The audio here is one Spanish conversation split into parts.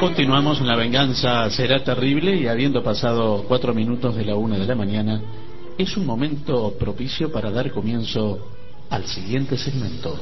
Continuamos en La Venganza Será Terrible y habiendo pasado 4 minutos de la 1 de la mañana, es un momento propicio para dar comienzo al siguiente segmento.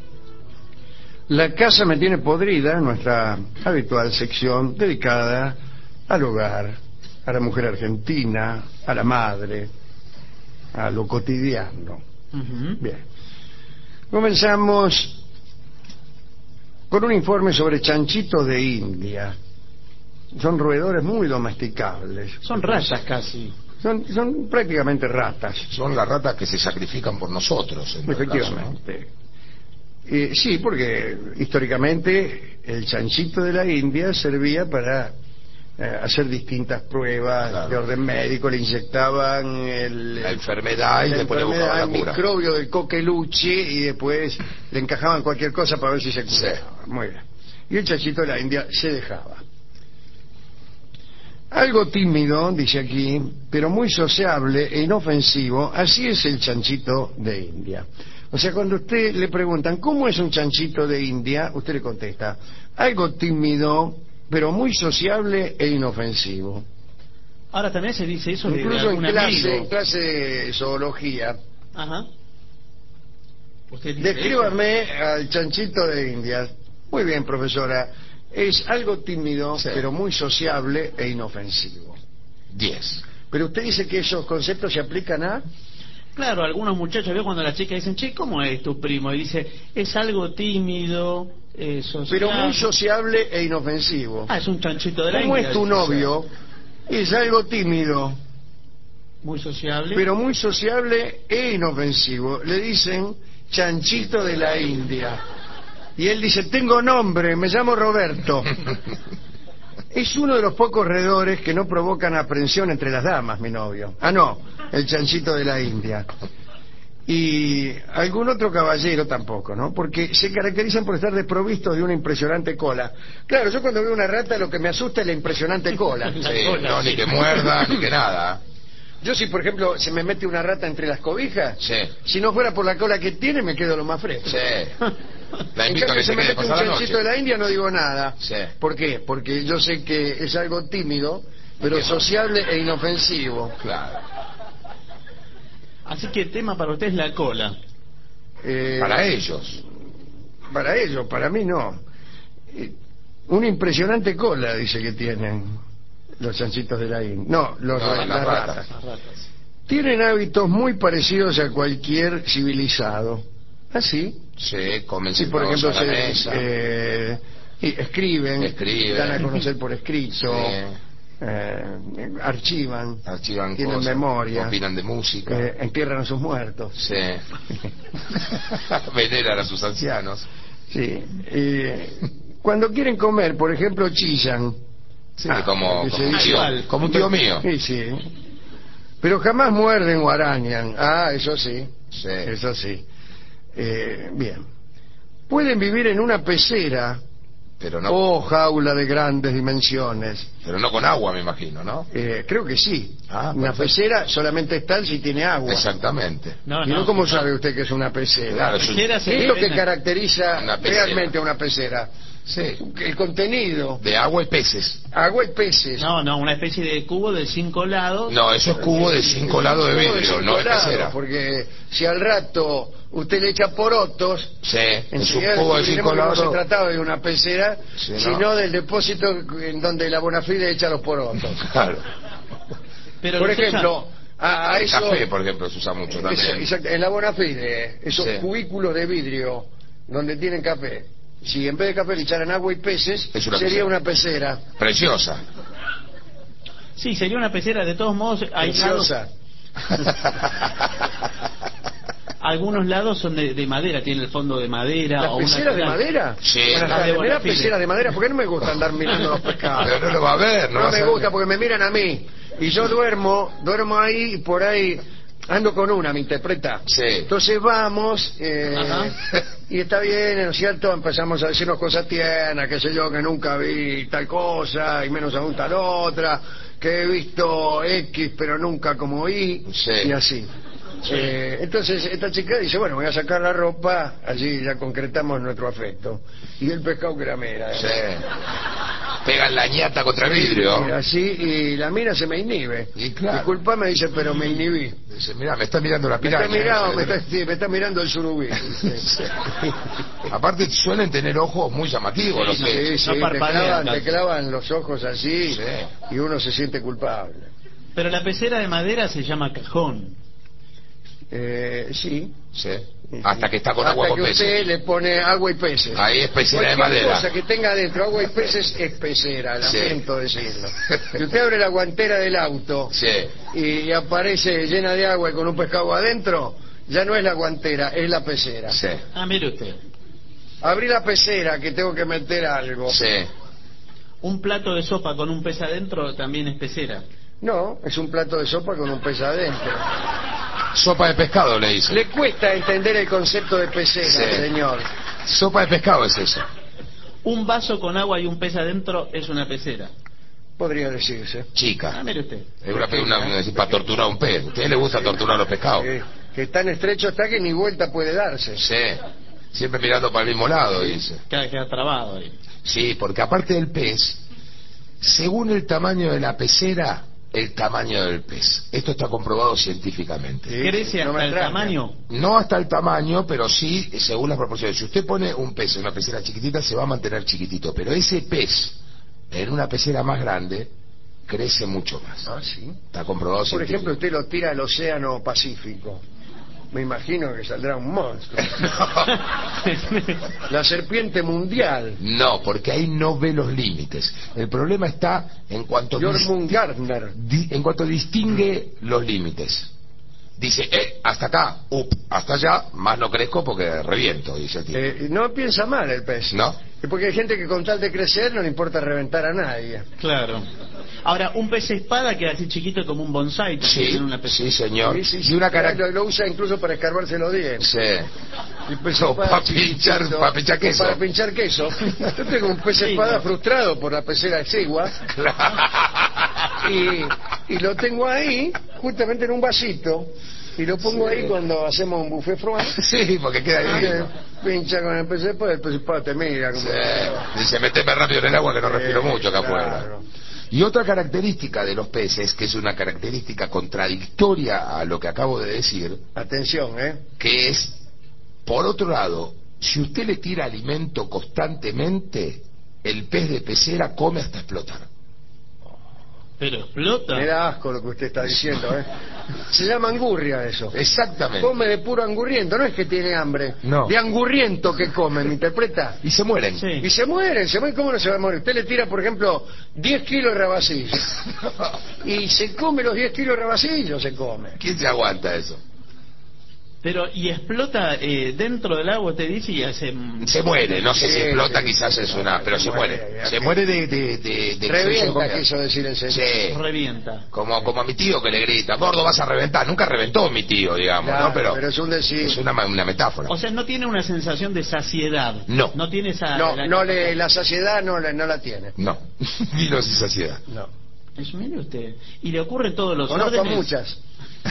La casa me tiene podrida, nuestra habitual sección dedicada al hogar, a la mujer argentina, a la madre, a lo cotidiano. Bien. Comenzamos con un informe sobre chanchitos de India. Son roedores muy domesticables. Son ratas casi. Son prácticamente ratas. Son las ratas que se sacrifican por nosotros, en todo Efectivamente. caso, ¿no? Sí, porque históricamente el chanchito de la India servía para hacer distintas pruebas, claro, de orden médico. Le inyectaban la enfermedad y después le buscaban la el cura. microbio del coqueluche y después le encajaban cualquier cosa para ver si se curaba. Sí. Muy bien. Y el chanchito de la India se dejaba. Algo tímido, dice aquí, pero muy sociable e inofensivo, así es el chanchito de India. O sea, cuando usted le preguntan ¿cómo es un chanchito de India?, usted le contesta: algo tímido, pero muy sociable e inofensivo. Ahora también se dice eso de incluso algún en amigo. clase de zoología. Ajá. ¿Usted dice Descríbame eso? al chanchito de India. Muy bien, profesora. Es algo tímido, sí, pero muy sociable e inofensivo. 10. Pero usted dice que esos conceptos se aplican a... Claro, algunos muchachos, veo cuando las chicas dicen, che, ¿cómo es tu primo? Y dice, es algo tímido, sociable. Pero muy sociable e inofensivo. Ah, es un chanchito de la ¿Cómo India, es tu dice. novio? Es algo tímido, Muy sociable. pero muy sociable e inofensivo. Le dicen chanchito de la India. Y él dice, tengo nombre, me llamo Roberto. Es uno de los pocos roedores que no provocan aprensión entre las damas, mi novio. Ah, no, el chanchito de la India. Y algún otro caballero tampoco, ¿no? Porque se caracterizan por estar desprovistos de una impresionante cola. Claro, yo cuando veo una rata lo que me asusta es la impresionante cola. Sí, no, ni que muerda, ni que nada. Yo si, por ejemplo, se me mete una rata entre las cobijas, Sí. si no fuera por la cola que tiene, me quedo lo más fresco. Sí. La En invito a cambio, que se se me quede mete un pasar la chanchito noche. de la India, no digo nada. Sí. ¿Por qué? Porque yo sé que es algo tímido, pero sociable e inofensivo. Claro. Así que el tema para usted es la cola. Para ellos. Para ellos, para mí no. Una impresionante cola, dice que tienen los chanchitos de la India. No, las ratas. Las ratas. Tienen hábitos muy parecidos a cualquier civilizado. ¿Ah, sí? Sí, comen Sí, por sentados ejemplo, a la mesa. y escriben, dan a conocer Sí. por escrito, archivan, tienen cosas, memoria, opinan de música. entierran a sus muertos. Sí. Veneran a sus ancianos. Sí. Cuando quieren comer, por ejemplo, chillan. Sí, como un tío mío. Sí, sí. Pero jamás muerden o arañan. Ah, eso sí. Sí. Eso sí. Bien. Pueden vivir en una pecera Pero no, o jaula de grandes dimensiones. pero no con agua, me imagino, ¿no? Creo que sí. Ah, Una perfecto. pecera solamente es tal si tiene agua. Exactamente. ¿Y no cómo sabe usted que es una pecera? Claro, es un- ¿Qué es lo que caracteriza Una pecera. realmente a una pecera? Sí. El contenido. De agua y peces. Agua y peces. No, una especie de cubo de 5 lados. No, eso es cubo de 5 lados de Cubo vidrio, cinco no de lados, pecera. porque si al rato usted le echa porotos, Sí, es un enseguida cubo de descubriremos 5 que no se lados. trataba de una pecera, Sí, ¿no? sino del depósito en donde la Bonafide echa los porotos. Claro. Pero Por los usan- ejemplo, a El eso... café, por ejemplo, se usa mucho también. Exacto, en la Bonafide, esos Sí. cubículos de vidrio donde tienen café, si en vez de café le echaran agua y peces, Es una sería pecera. una pecera. Preciosa. Sí, sería una pecera, de todos modos, hay lados, Preciosa. algunos lados son de madera, tiene el fondo de madera. ¿Las o una peceras de cosa- madera? Sí. Buenas Las de tardes. ¿Me da Bonafide. peceras de madera? Porque no me gusta andar mirando los pescados. Pero no lo va a ver, No va a me saber. gusta porque me miran a mí. Y yo duermo ahí y por ahí ando con una, ¿me interpreta? Sí. Entonces vamos, Ajá. y está bien, ¿no es cierto? Empezamos a decirnos cosas tiernas, qué sé yo, que nunca vi tal cosa, y menos aún tal otra, que he visto X, pero nunca como Y, Sí. y así. Entonces esta chica dice, bueno, voy a sacar la ropa, allí ya concretamos nuestro afecto. Y el pescado que la mera. Sí. pegan la ñata contra el vidrio. Así, y la mina se me inhibe. Y claro. Disculpame, dice, pero me inhibí. Dice, mira, me está mirando la Me piraña. está mirando el surubí. Sí. Aparte suelen tener ojos muy llamativos, los peces. Sí, te clavan los ojos así, sí, y uno se siente culpable. Pero la pecera de madera se llama cajón. Sí. Sí. Hasta que está con agua con peces. Hasta que usted le pone agua y peces. Ahí es pecera de madera. Cosa que tenga adentro agua y peces es pecera, lamento decirlo. Si usted abre la guantera del auto, sí, y aparece llena de agua y con un pescado adentro, ya no es la guantera, es la pecera. Sí. Ah, mire usted. Abrí la pecera que tengo que meter algo. Sí. Un plato de sopa con un pez adentro también es pecera. No, es un plato de sopa con un pez adentro. Sopa de pescado, le dice. Le cuesta entender el concepto de pecera, sí, señor. Sopa de pescado es eso. Un vaso con agua y un pez adentro es una pecera. Podría decirse. Chica. Ah, mire usted. Es para torturar a un pez. ¿A usted le gusta torturar a los pescados? Que tan estrecho está que ni vuelta puede darse. Sí. Siempre mirando para el mismo lado, dice. Queda trabado ahí. Sí, porque aparte del pez, según el tamaño de la pecera, el tamaño del pez. Esto está comprobado científicamente. ¿Sí? ¿Crece hasta el tamaño? No hasta el tamaño, pero sí según las proporciones. Si usted pone un pez en una pecera chiquitita, se va a mantener chiquitito. Pero ese pez, en una pecera más grande, crece mucho más. Ah, sí. Está comprobado científicamente. Por ejemplo, usted lo tira al océano Pacífico. Me imagino que saldrá un monstruo. La serpiente mundial. No, porque ahí no ve los límites. El problema está en cuanto en cuanto distingue los límites. Dice, hasta acá, hasta allá, más no crezco porque reviento, dice el tipo. No piensa mal el pez. ¿No? Porque hay gente que con tal de crecer no le importa reventar a nadie. Claro. Ahora, un pez espada queda así chiquito como un bonsai. Sí, en una sí, señor. Sí, y una lo usa incluso para escarbarse los dientes. Sí. Para pinchar queso. Para pinchar queso. Yo tengo un pez espada frustrado por la pecera exigua. Y lo tengo ahí, justamente en un vasito. Y lo pongo ahí cuando hacemos un buffet froid. Sí, porque queda ahí. Pincha con el pez espada te mira como... Dice, meteme rápido en el agua que no respiro mucho acá afuera. Y otra característica de los peces, que es una característica contradictoria a lo que acabo de decir. Atención, que es, por otro lado, si usted le tira alimento constantemente, el pez de pecera come hasta explotar. Pero explota. Me da asco lo que usted está diciendo, Se llama angurria eso. Exactamente. Come de puro angurriento, no es que tiene hambre. No. De angurriento que come, ¿me interpreta? Y se mueren. Sí. Y se mueren. ¿Cómo no se va a morir? Usted le tira, por ejemplo, 10 kilos de rabacillo. Y se come los 10 kilos de rabacillo, se come. ¿Quién se aguanta eso? Pero, y explota dentro del agua, te dice, y hace... Se muere, no sé si explota, quizás es una... Pero se muere. Se muere de revienta, quiso decir el señor. Sí. Revienta. Como a mi tío que le grita, gordo, vas a reventar. Nunca reventó mi tío, digamos, claro, ¿no? Pero es un decir. Es una metáfora. O sea, no tiene una sensación de saciedad. No. No tiene esa... La saciedad no la tiene. No. Ni no es saciedad. No. Eso, mire usted. Y le ocurren todos los Conozco órdenes. Muchas.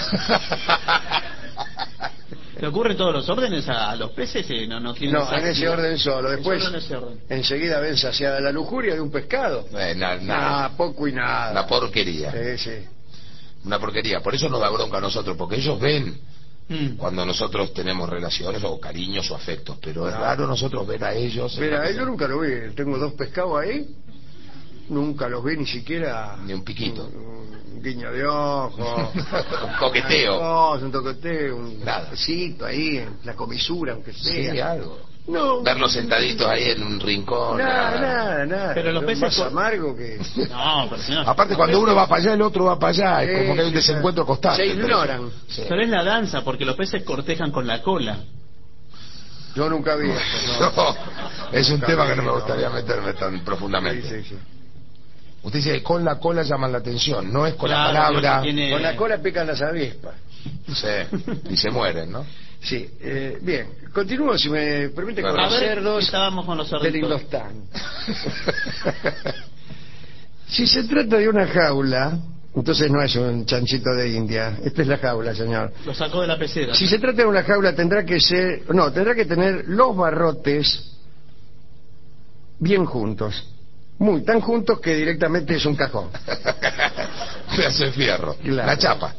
¿Le ocurren todos los órdenes a los peces? No, en ese orden solo. Después, solo en ese orden. Enseguida ven saciada la lujuria de un pescado. Nada. Poco y nada. Una porquería. Sí. Una porquería. Por eso nos da bronca a nosotros, porque ellos ven cuando nosotros tenemos relaciones o cariños o afectos, pero es raro nosotros ver a ellos. Mira, yo nunca lo vi. Tengo 2 pescados ahí. Nunca los vi ni siquiera. Ni un piquito. Un guiño de ojo. Un coqueteo. No, un toqueteo, un nada. besito ahí, en la comisura, aunque sea. Sí, algo. No. Verlos sentaditos ahí en un rincón. Nada. Pero los peces más amargo que... No, pero señor. Aparte, cuando uno va para allá, el otro va para allá. Es como que hay un desencuentro constante. Se ignoran. Sí. Pero es la danza, porque los peces cortejan con la cola. Yo nunca vi esto. No, es un tema que no me gustaría meterme tan profundamente. Sí. Usted dice que con la cola llaman la atención, no es con la palabra. Con la cola pican las avispas. Sí, y se mueren, ¿no? Sí, bien. Continúo, si me permite, con A los ver, cerdos estábamos con los del cerditos. Indostán. Si se trata de una jaula, entonces no es un chanchito de India. Esta es la jaula, señor. Lo sacó de la pecera. Si se trata de una jaula, tendrá que tener los barrotes bien juntos. Muy, tan juntos que directamente es un cajón. Pedazo de fierro. Claro. La chapa.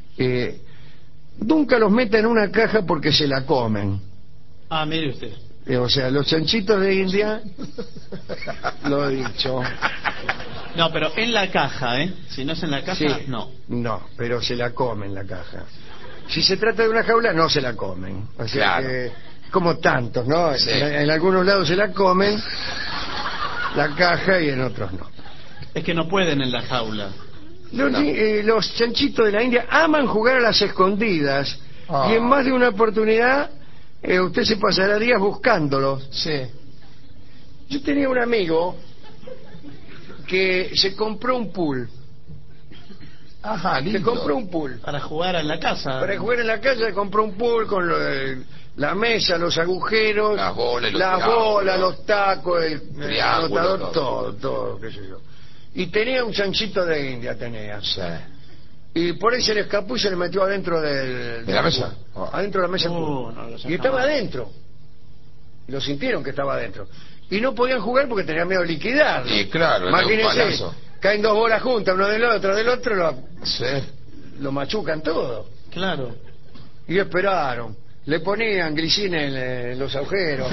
Nunca los meten en una caja porque se la comen. Ah, mire usted. O sea, los chanchitos de India, lo he dicho. No, pero en la caja, ¿eh? Si no es en la caja, Sí, no. no, pero se la comen la caja. Si se trata de una jaula, no se la comen. O sea Claro. que, como tantos, ¿no? Sí. En algunos lados se la comen, la caja, y en otros no. Es que no pueden en la jaula. Los chanchitos de la India aman jugar a las escondidas, y en más de una oportunidad usted se pasará días buscándolos. Sí. Yo tenía un amigo que se compró un pool. Ajá, lindo. Se compró un pool. Para jugar en la casa. Para jugar en la calle se compró un pool con la mesa, los agujeros, Las bolas, los tacos, el triángulo, anotador, todo, qué sé yo. Y tenía un chanchito de India, tenía. Sí. Y por ahí se le escapó y se le metió adentro ¿De la mesa? pool. Adentro de la mesa. No lo Y saca estaba más. adentro. Y lo sintieron que estaba adentro. Y no podían jugar porque tenían miedo de liquidarlo. Y claro, era un Imagínense, palazo. caen dos bolas juntas, uno del otro, Sí. lo machucan todo. Claro. Y esperaron. Le ponían glicina en los agujeros.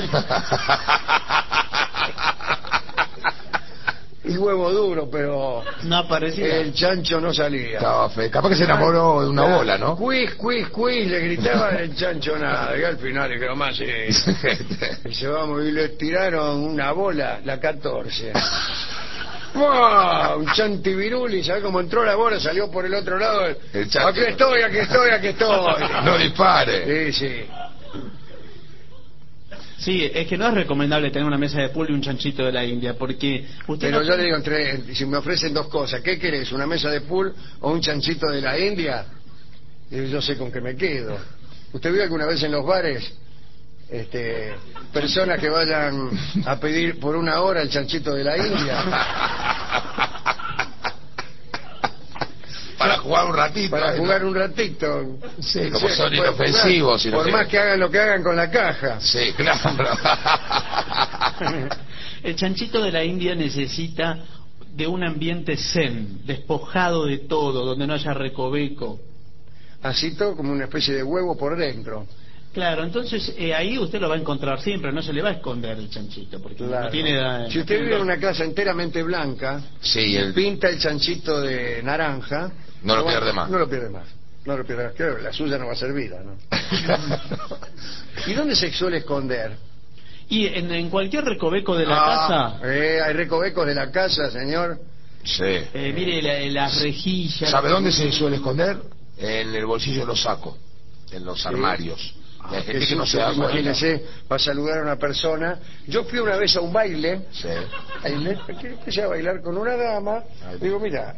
Y huevo duro, pero No aparecía. el chancho no salía. Estaba feo. Capaz que se enamoró de una bola, ¿no? Quiz, le gritaban, el chancho nada. Y al final dijeron más, sí. Y se vamos, y le tiraron una bola, la 14. ¡Wow! Un chantiviruli, ¿sabes cómo entró la bola? Salió por el otro lado. El chanti. Aquí estoy. No dispare. Sí. Sí, es que no es recomendable tener una mesa de pool y un chanchito de la India, porque usted Pero no... yo le digo, si me ofrecen dos cosas, ¿qué querés? ¿Una mesa de pool o un chanchito de la India? Y yo sé con qué me quedo. ¿Usted vio alguna vez en los bares personas que vayan a pedir por una hora el chanchito de la India? Para jugar un ratito. Para jugar un ratito. Sí, como Sí, son puede inofensivos. jugar, por más que hagan lo que hagan con la caja. Sí, claro. El chanchito de la India necesita de un ambiente zen, despojado de todo, donde no haya recoveco. Así todo como una especie de huevo por dentro. Claro, entonces ahí usted lo va a encontrar siempre, no se le va a esconder el chanchito, porque Claro. no tiene... Si usted vive en una casa enteramente blanca, Sí, pinta el chanchito de naranja, No lo pierde más. No lo pierde más. Claro, la suya no va a ser vida, ¿no? ¿Y dónde se suele esconder? Y en cualquier recoveco de la casa, Hay recovecos de la casa, señor. Sí. mire las rejillas... ¿Sabe dónde se suele esconder? En el bolsillo de los sacos, en los armarios. Hay gente Que que no sucio, se da cuenta. imagínese, va a saludar a una persona. Yo fui una vez a un baile, Sí. que empecé a bailar con una dama. Digo, mira,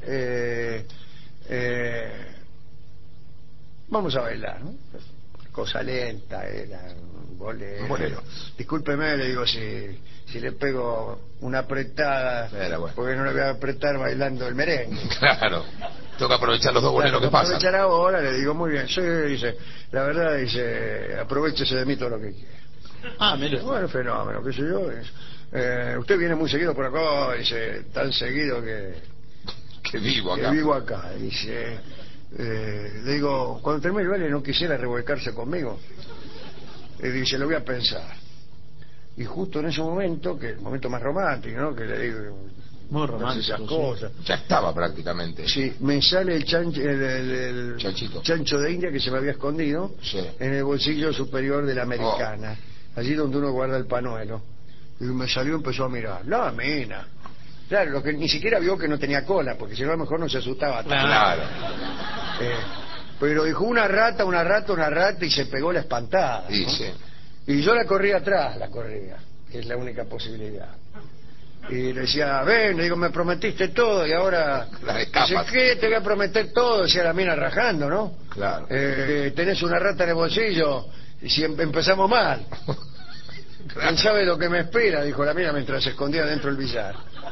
vamos a bailar, ¿no? Cosa lenta, era un bolero. Discúlpeme, le digo, si le pego una apretada, Bueno. porque no le voy a apretar bailando el merengue. Claro. Tengo que aprovechar los dos boleros que pasan. Aprovechar ahora, le digo, muy bien, sí, dice, la verdad, dice, aprovechese de mí todo lo que quiera. Ah, mire. Bueno, fenómeno, qué sé yo. Usted viene muy seguido por acá, dice, tan seguido Que vivo que acá. vivo acá. Dice, le digo, cuando termine el baile no quisiera revolcarse conmigo. Y dice, lo voy a pensar. Y justo en ese momento, que el momento más romántico, ¿no? Que le digo, Muy todas romántico, esas sí. cosas. Ya estaba prácticamente. Sí, me sale el Chanchito. chancho de India que se me había escondido Sí. en el bolsillo superior de la americana, allí donde uno guarda el panuelo. Y me salió y empezó a mirar. La mina. Claro, lo que ni siquiera vio que no tenía cola, porque si no a lo mejor no se asustaba tanto. Claro. Pero dijo una rata y se pegó la espantada, ¿no? Sí, sí. Y yo la corría atrás, que es la única posibilidad. Y le decía, ven, le digo, me prometiste todo y ahora... La escapas. Dice, ¿qué? Te voy a prometer todo, decía la mina rajando, ¿no? Claro. Tenés una rata en el bolsillo y si empezamos mal. Claro. ¿Quién sabe lo que me espera? Dijo la mina mientras se escondía dentro del billar.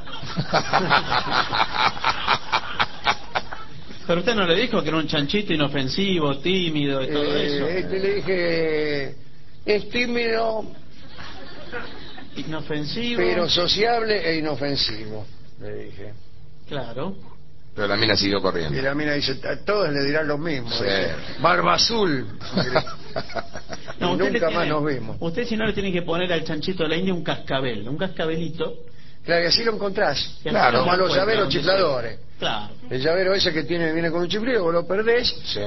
Pero usted no le dijo que era un chanchito inofensivo, tímido y todo eso. Le dije, es tímido, Inofensivo. pero sociable e inofensivo, le dije. Claro. Pero la mina siguió Y corriendo. la mina dice, a todos le dirán lo mismo. Sí. Dice, Barba Azul. No, Y usted nunca más nos vimos. Usted si no le tiene que poner al chanchito de la India un cascabel, un cascabelito. Claro, y así lo encontrás. Claro. Como a los llaveros donde chifladores. sea. Claro. El llavero ese que viene con un chiflido, vos lo perdés, Sí.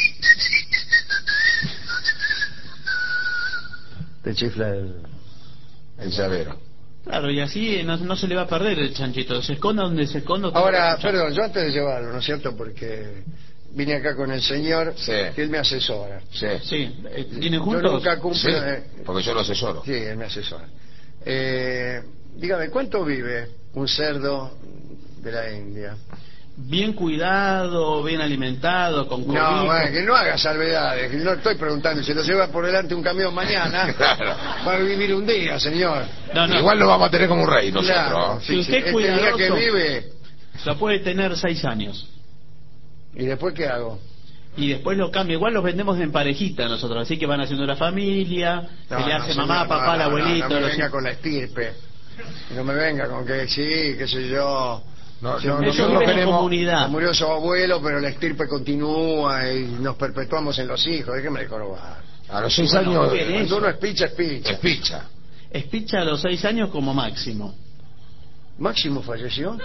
te chifla El llavero. Claro, y así no se le va a perder el chanchito. Se esconda donde se esconda. usted lo va a Ahora, escuchar. perdón, yo antes de llevarlo, ¿no es cierto? Porque vine acá con el señor, Sí. que él me asesora. Sí. Sí, ¿vienen Yo juntos? nunca cumplo... Sí, porque yo lo asesoro. sí, él me asesora. Dígame, ¿cuánto vive un cerdo de la India? Bien cuidado, bien alimentado, con cobijo. No, bueno, que no haga salvedades, que no estoy preguntando, si lo lleva por delante un camión mañana, Claro. va a vivir un día, señor. No, no. Igual lo vamos a tener como un rey nosotros. Claro, Si usted es este día que cuidadoso- vive, Lo puede tener 6 años. ¿y después qué hago? Y después lo cambia. Igual los vendemos en parejita nosotros. Así que van haciendo la familia. No, se le hace señor, mamá, papá, el abuelito. No me los venga hijos. con la estirpe. No me venga con que sí, qué sé yo. No, Yo- Ellos nosotros viven en queremos... comunidad. Murió su abuelo, pero la estirpe continúa y nos perpetuamos en los hijos. Déjeme de jorobar. A los 6 Bueno, años ¿qué Cuando uno es picha, es picha. es picha. Espicha a los 6 años como máximo. Máximo falleció.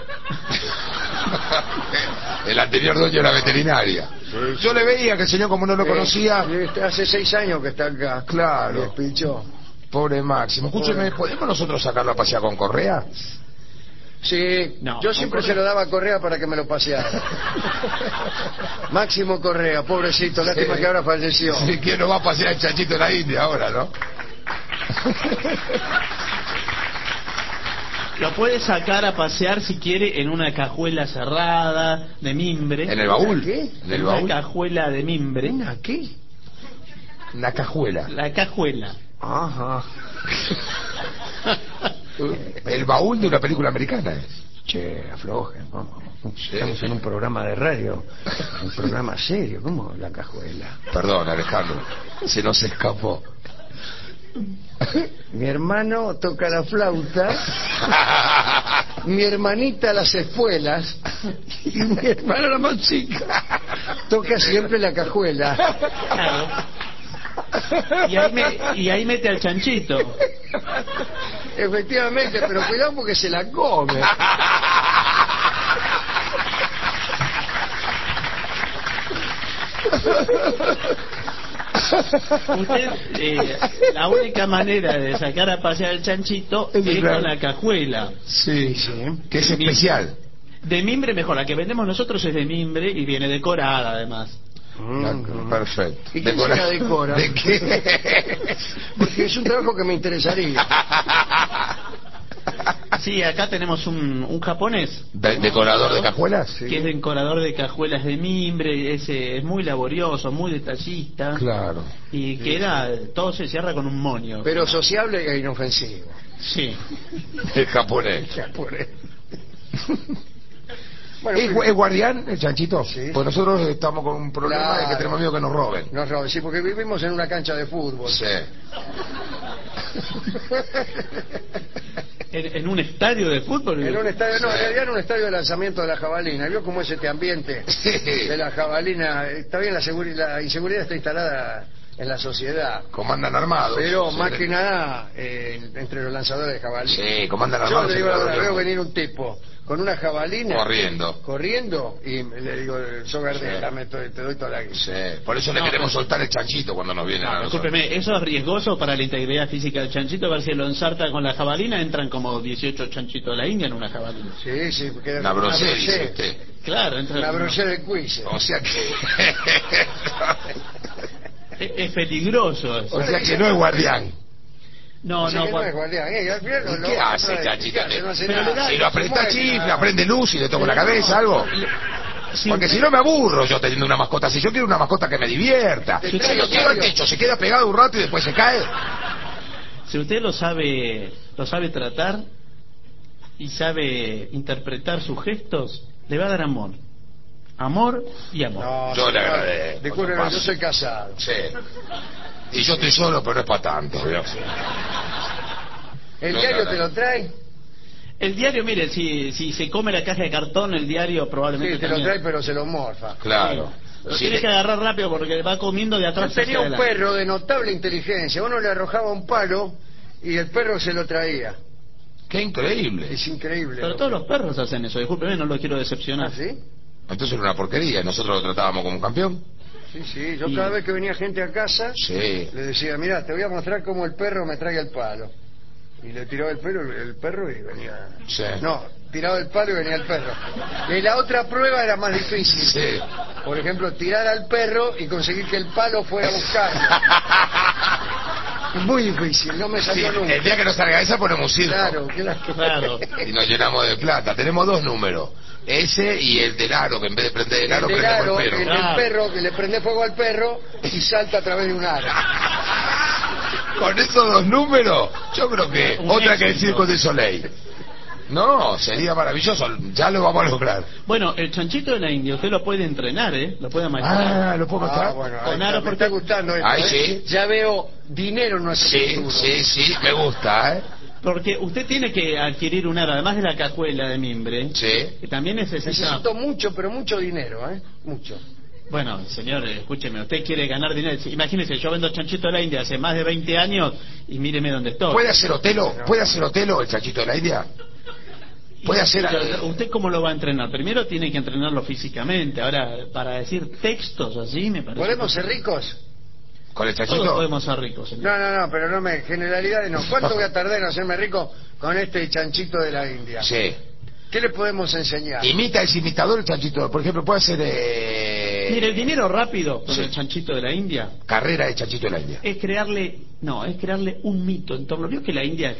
El anterior dueño era veterinaria. Sí. Yo le veía que el señor, como no lo conocía, Hace 6 años que está acá. Claro. Y despichó. pobre Máximo. Escúcheme, ¿podemos nosotros sacarlo a pasear con Correa? Sí, No, yo con siempre Correa. se lo daba a Correa para que me lo paseara. Máximo Correa, pobrecito, lástima que ahora falleció. Sí, ¿quién no va a pasear el chanchito de la India ahora, no? Lo puede sacar a pasear si quiere en una cajuela cerrada de mimbre. ¿En el baúl? ¿Qué? ¿En el Una baúl? cajuela de mimbre. ¿Una qué? Una cajuela. La cajuela. Ajá. El baúl de una película americana es. Che, aflojen, vamos. Sí. Estamos en un programa de radio, un programa serio, ¿cómo la cajuela? Perdón, Alejandro, se nos escapó. Mi hermano toca la flauta, mi hermanita las espuelas y mi hermana la más chica toca siempre la cajuela. Claro. Y ahí mete al chanchito. Efectivamente, pero cuidado porque se la come. Usted, la única manera de sacar a pasear al chanchito es claro. con la cajuela. Sí, Sí. que es especial. De mimbre mejor, la que vendemos nosotros es de mimbre y viene decorada además. Perfecto. ¿Y quién se la decora? ¿De qué? Porque es un trabajo que me interesaría. Sí, acá tenemos un japonés ¿Decorador de cajuelas? que es decorador de cajuelas de mimbre, es muy laborioso, muy detallista. Claro. Y queda, todo se cierra con un moño. Pero sociable e inofensivo. Sí. El japonés. Ya, por él. Bueno, ¿Es guardián el chanchito? Sí. Pues nosotros estamos con un problema de que Claro. tenemos miedo que nos roben. no, no, sí, porque vivimos en una cancha de fútbol. Sí. En un estadio de fútbol. En un estadio, no, en Sí. realidad en un estadio de lanzamiento de la jabalina. ¿Vio cómo es este ambiente de la jabalina? Está bien, la inseguridad está instalada en la sociedad. Comandan armados. Pero Sí. más que nada entre los lanzadores de jabalina. Sí, comandan Yo armados. le digo la verdad, siempre veo venir un tipo con una jabalina corriendo y le digo, yo Gardel, te doy toda la guía. Sí. Por eso le No, queremos pero- soltar el chanchito cuando nos vienen a No, nosotros. discúlpeme, eso es riesgoso para la integridad física del chanchito. A ver si lo ensarta con la jabalina, entran como 18 chanchitos de la India en una jabalina. Sí, sí, queda Una como brochet, dice usted. Claro, entran. Una brochet de quiz. O sea que... Es peligroso eso. o sea que no es guardián. No, Así no, que no es guardián. Al final ¿Y lo- qué lo- hace, no- chanchito? no hace Pero nada. le da- Si lo aprieta No chifle, nada. aprende luz y le toco la cabeza, algo. si Porque usted- si no me aburro yo teniendo una mascota. Si yo quiero una mascota que me divierta. Si Si usted lo lo tiro al sabe- techo, se queda pegado un rato y después se cae. Si usted lo sabe tratar y sabe interpretar sus gestos, le va a dar amor. Amor y amor. No, Yo le señor, agradezco, discúlpeme, paso. yo soy casado. Sí. Y yo estoy solo, pero no es para tanto. ¿vio? ¿El diario te lo trae? El diario, mire, si se come la caja de cartón, el diario probablemente Sí, te lo trae, pero se lo morfa. Claro. Lo Sí, tiene que agarrar rápido porque va comiendo de atrás. Yo tenía hacia un adelante. perro de notable inteligencia. Uno le arrojaba un palo y el perro se lo traía. qué increíble. Es increíble. Pero todos los perros hacen eso, discúlpeme, no lo quiero decepcionar. ¿Ah, sí? Entonces era una porquería. Nosotros lo tratábamos como un campeón. Sí, sí. Yo Y- cada vez que venía gente a casa, Sí. le decía, mirá, te voy a mostrar cómo el perro me trae el palo. Y le tiraba el perro y venía... Sí. No, tiraba el palo y venía el perro. Y la otra prueba era más difícil. Sí. Por ejemplo, tirar al perro y conseguir que el palo fuera a buscarlo. Muy difícil, no me Sí, salió nunca. el día que nos salga esa ponemos un circo. Claro, Claro. Y nos llenamos de plata. Tenemos dos números. Ese y el del aro, que en vez de prender el aro, del prendemos aro, el perro. el perro que le prende fuego al perro y salta a través de un aro. Con esos dos números, yo creo que Un otra que el éxito. Circo de Soleil. No, sería maravilloso. Ya lo vamos a lograr. Bueno, el chanchito de la India, usted lo puede entrenar, lo puede amaestrar. Ah, ¿lo puedo mostrar? Bueno, Con ahí aro está, me porque- está gustando esto, Ahí sí. Ya veo dinero en nuestro Sí, futuro. sí, me gusta, ¿eh? Porque usted tiene que adquirir un aro, además de la cajuela de mimbre, Sí. que también necesita... Necesito mucho, pero mucho dinero, mucho. Bueno, señor, escúcheme, usted quiere ganar dinero. Imagínese, yo vendo chanchito de la India hace más de 20 años y míreme dónde estoy. ¿Puede hacer Otelo? ¿Puede hacer Otelo, el chanchito de la India? Puede hacer... ¿Usted cómo lo va a entrenar? Primero tiene que entrenarlo físicamente. Ahora, para decir textos así, me parece... ¿Podemos ser ricos? ¿Con el Todos chanchito? podemos ser ricos, señor. No, pero no me... Generalidades no. ¿Cuánto voy a tardar en hacerme rico con este chanchito de la India? Sí. ¿Qué le podemos enseñar? Imita, es imitador el chanchito. Por ejemplo, puede hacer... Mire, el dinero rápido con Sí. el chanchito de la India Carrera de chanchito de la India. es crearle un mito en torno. Vio que la India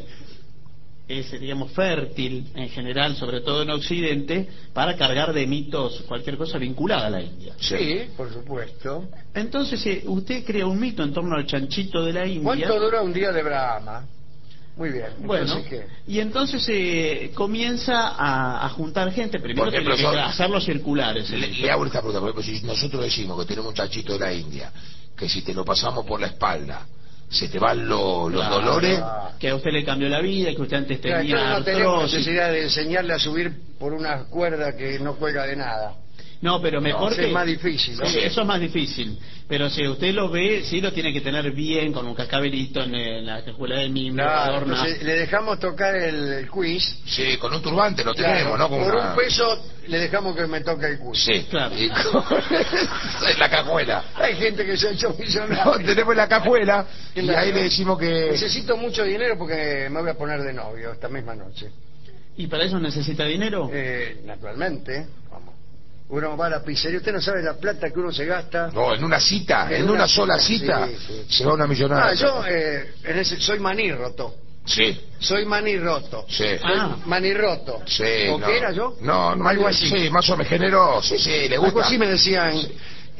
es, digamos, fértil en general, sobre todo en Occidente, para cargar de mitos cualquier cosa vinculada a la India. Sí, por supuesto. Entonces, usted crea un mito en torno al chanchito de la India. ¿Cuánto dura un día de Brahma? Muy bien. Bueno, Entonces, ¿qué? y entonces comienza a juntar gente. Primero Por ejemplo, tiene que yo- hacerlo circulares. Le hago esta pregunta, por ejemplo, si nosotros decimos que tenemos un chanchito de la India, que si te lo pasamos por la espalda, se te van los Claro. dolores. Que a usted le cambió la vida, que usted antes Claro, tenía entonces no tenemos artrosis. necesidad de enseñarle a subir por una cuerda que no cuelga de nada. No, pero mejor Eso que... es más difícil, ¿no? Sí, eso es más difícil. Pero si usted lo ve, sí lo tiene que tener bien, con un cascabelito en la cajuela del mimbre, Claro, adorna. entonces le dejamos tocar el quiz. Sí, con un turbante lo Claro, tenemos, ¿no? Con por una- un peso le dejamos que me toque el quiz. Sí, Claro. Y con- en la cajuela. Hay gente que se ha hecho No, millonaria. tenemos la cajuela y Claro. ahí le decimos que... Necesito mucho dinero porque me voy a poner de novio esta misma noche. ¿Y para eso necesita dinero? Naturalmente, vamos. Uno va a la pizzería, usted no sabe la plata que uno se gasta. No, en una cita, en una sola cita, Sí, sí. se va una millonada. Yo soy maní roto. Sí, Soy maní roto. sí. Ah. Maní roto. Sí, ¿O no. qué era yo? No, no, Algo así. Sí, más o menos generoso, sí, le Algo gusta. así me decían. Sí.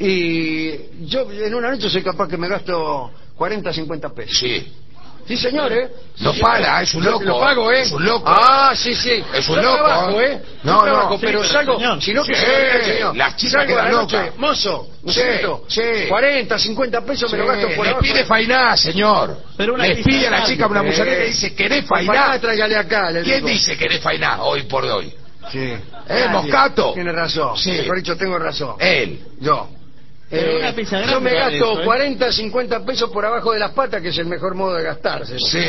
Y yo en una noche soy capaz que me gasto 40, 50 pesos. Sí. Sí, señor, No Sí, para, es un loco. Lo pago, Es un loco. Ah, sí, sí. Es un Yo loco, trabajo, No, Yo trabajo, no. pero Sí, pero salgo, señor. si no que Sí, se lo diga el señor. las chicas Salgo a quedan la noche, locas. mozo, ¿no Sí, es cierto? sí. 40, 50 pesos me lo gasto por le abajo. pide fainá, señor. Pero una Le pista pide a la grande. chica una muchacha y le dice, ¿querés Fainá, fainá? tráigale acá, le ¿Quién digo. dice querés fainá hoy por hoy? Sí. Moscato. Tiene razón. Sí. Mejor dicho, tengo razón. Él. Yo. Pero una pizza grande yo me vale gasto eso, ¿eh? 40, 50 pesos por abajo de las patas, que es el mejor modo de gastarse. Sí.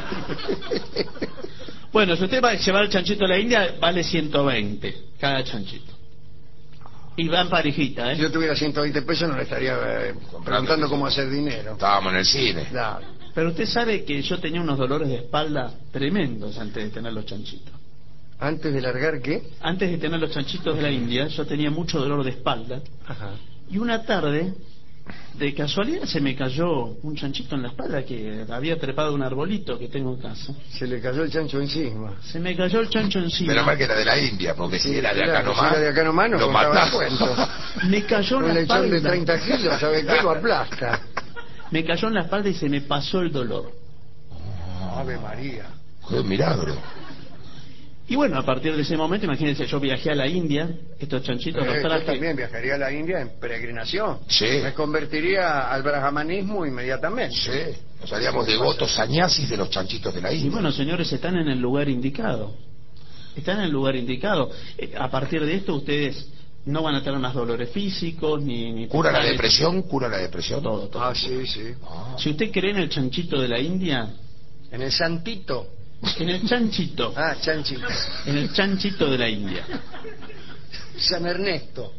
Bueno, si usted va a llevar el chanchito a la India, vale 120 cada chanchito. Y va en parejita, Si yo tuviera 120 pesos no le estaría preguntando cómo hacer dinero. Estábamos en el cine. Claro. Pero usted sabe que yo tenía unos dolores de espalda tremendos antes de tener los chanchitos. Antes de largar, ¿qué? Antes de tener los chanchitos de la India, yo tenía mucho dolor de espalda. Ajá. Y una tarde, de casualidad, se me cayó un chanchito en la espalda que había trepado un arbolito que tengo en casa. Se le cayó el chancho encima. Se me cayó el chancho encima. Menos mal que era de la India, porque si Sí, era de claro, acá si nomás, era de acá nomás no lo contaba mataba. el cuento. Me cayó en Un la lechón de espalda. 30 kilos, ¿sabe qué? Lo aplasta. Me cayó en la espalda y se me pasó el dolor. Ave María. Qué milagro. Y bueno, a partir de ese momento, imagínense, yo viajé a la India, estos chanchitos los Yo traje. también viajaría a la India en peregrinación. Sí. Me convertiría al brahmanismo inmediatamente. Sí, nos haríamos devotos sañasis de los chanchitos de la Y India. bueno, señores, están en el lugar indicado. Están en el lugar indicado. A partir de esto, ustedes no van a tener más dolores físicos, ni ¿Cura la depresión? ¿Cura la depresión? Todo, todo. Ah, sí, sí. Ah. Si usted cree en el chanchito de la India, En el santito. en el chanchito, Ah, chanchito. en el chanchito de la India. San Ernesto.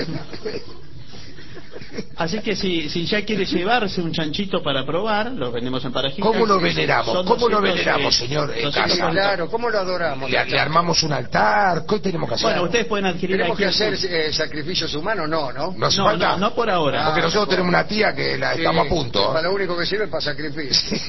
Así que si ya quiere llevarse un chanchito para probar, lo vendemos en parejitas. ¿Cómo lo veneramos? Son ¿Cómo lo 200, veneramos, señor, en 200. casa? Claro, ¿cómo lo adoramos? ¿Le armamos un altar? ¿Qué tenemos que hacer? Bueno, ustedes pueden adquirir ¿Tenemos aquí que hacer sacrificios humanos? No, ¿no? ¿No hace No, falta? no por ahora. Porque nosotros tenemos una tía que estamos a punto. Para lo único que sirve es para sacrificio.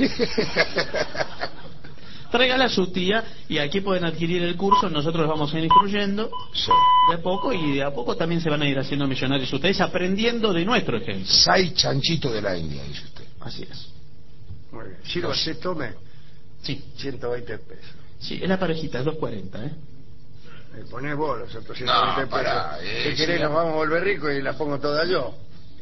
Tráigala a su tía y aquí pueden adquirir el curso. Nosotros los vamos a ir instruyendo Sí. de a poco y de a poco también se van a ir haciendo millonarios ustedes aprendiendo de nuestro ejemplo. Sai chanchito de la India, dice usted. Así es. Muy bien. Sírvase, tome Sí, 120 pesos. sí, es la parejita, es 2.40, ¿eh? Me ponés vos los otros 120 No, pesos. pará, ¿Qué querés? sí. Nos vamos a volver ricos y las pongo todas yo.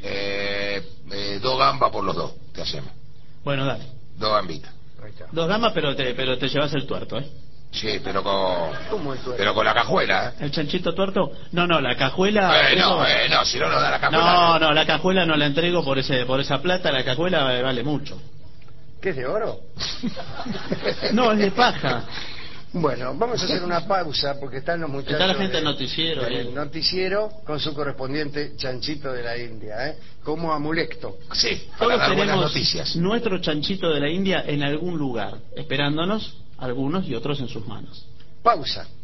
2 gambas por los dos, te hacemos. Bueno, dale. 2 gambitas. Ahí está. 2 gamas, pero te llevas el tuerto, ¿eh? Sí, pero ¿Cómo es tu pero con la cajuela, ¿eh? ¿El chanchito tuerto? No, la cajuela... No, si no nos da la cajuela. No, la cajuela no la entrego por esa plata, la cajuela vale mucho. ¿Qué es de oro? No, es de paja. Bueno, vamos a hacer una pausa porque están los muchachos. Está la gente del noticiero ahí. del noticiero con su correspondiente chanchito de la India, ¿eh? Como amuleto. Sí, para Todos dar buenas tenemos noticias. nuestro chanchito de la India en algún lugar, esperándonos, algunos y otros en sus manos. Pausa.